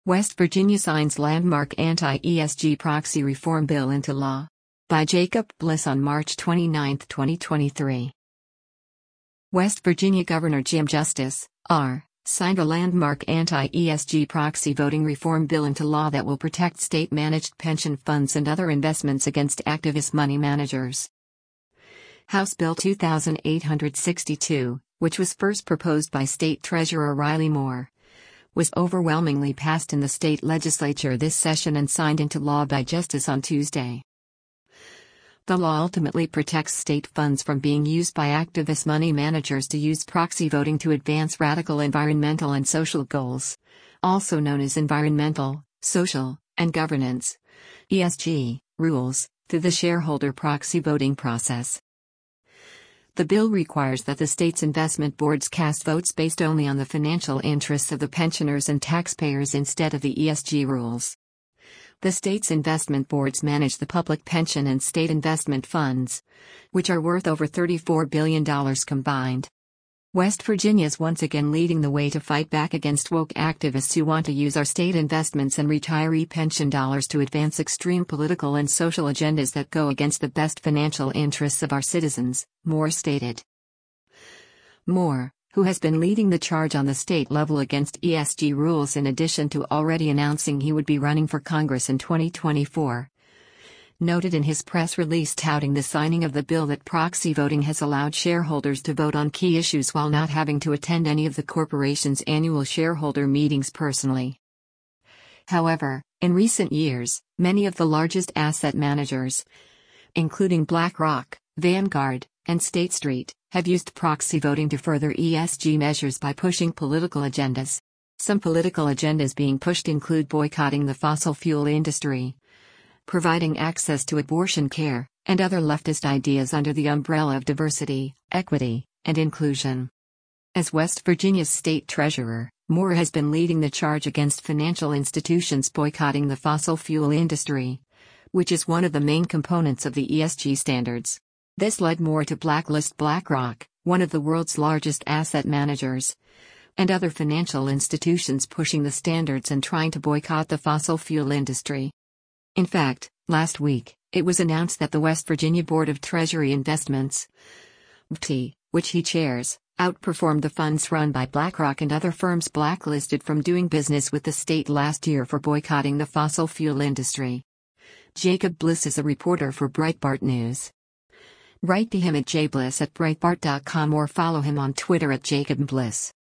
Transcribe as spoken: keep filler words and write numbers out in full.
West Virginia signs landmark anti-E S G proxy reform bill into law. By Jacob Bliss on March twenty-ninth, twenty twenty-three. West Virginia Governor Jim Justice, R., signed a landmark anti-E S G proxy voting reform bill into law that will protect state-managed pension funds and other investments against activist money managers. House Bill two thousand eight hundred sixty-two, which was first proposed by State Treasurer Riley Moore, was overwhelmingly passed in the state legislature this session and signed into law by Justice on Tuesday. The law ultimately protects state funds from being used by activist money managers to use proxy voting to advance radical environmental and social goals, also known as environmental, social, and governance (E S G) rules, through the shareholder proxy voting process. The bill requires that the state's investment boards cast votes based only on the financial interests of the pensioners and taxpayers instead of the E S G rules. The state's investment boards manage the public pension and state investment funds, which are worth over thirty-four billion dollars combined. West Virginia is once again leading the way to fight back against woke activists who want to use our state investments and retiree pension dollars to advance extreme political and social agendas that go against the best financial interests of our citizens, Moore stated. Moore, who has been leading the charge on the state level against E S G rules in addition to already announcing he would be running for Congress in twenty twenty-four, noted in his press release touting the signing of the bill that proxy voting has allowed shareholders to vote on key issues while not having to attend any of the corporation's annual shareholder meetings personally. However, in recent years, many of the largest asset managers, including BlackRock, Vanguard, and State Street, have used proxy voting to further E S G measures by pushing political agendas. Some political agendas being pushed include boycotting the fossil fuel industry, providing access to abortion care, and other leftist ideas under the umbrella of diversity, equity, and inclusion. As West Virginia's state treasurer, Moore has been leading the charge against financial institutions boycotting the fossil fuel industry, which is one of the main components of the E S G standards. This led Moore to blacklist BlackRock, one of the world's largest asset managers, and other financial institutions pushing the standards and trying to boycott the fossil fuel industry. In fact, last week, it was announced that the West Virginia Board of Treasury Investments, B T, which he chairs, outperformed the funds run by BlackRock and other firms blacklisted from doing business with the state last year for boycotting the fossil fuel industry. Jacob Bliss is a reporter for Breitbart News. Write to him at jbliss at breitbart dot com or follow him on Twitter at Jacob Bliss.